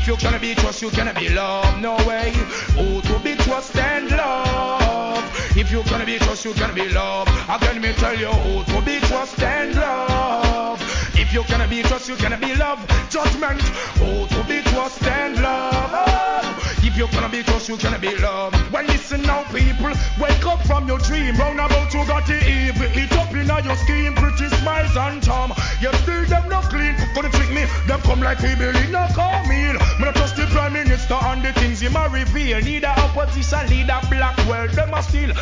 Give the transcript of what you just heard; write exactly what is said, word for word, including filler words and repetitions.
If you cannot be trust, you cannot be loved. No way. Who to be trust and love? If you cannot be trust, you cannot be loved. Again, me tell you, who to be trust and love? If you cannot be trust, you cannot be loved. Judgment. Who to be trust and love? If you cannot be trust, you cannot be loved. Well, listen now, people. Wake up from your dream. Round about you got the evil. It up in your scheme. Pretty smiles and charm. You still them no clean. Gonna trick me. Them come like people in a car meal. Me not trust the prime minister and the things he ma reveal. Need a opposition leader black world. Them a steal.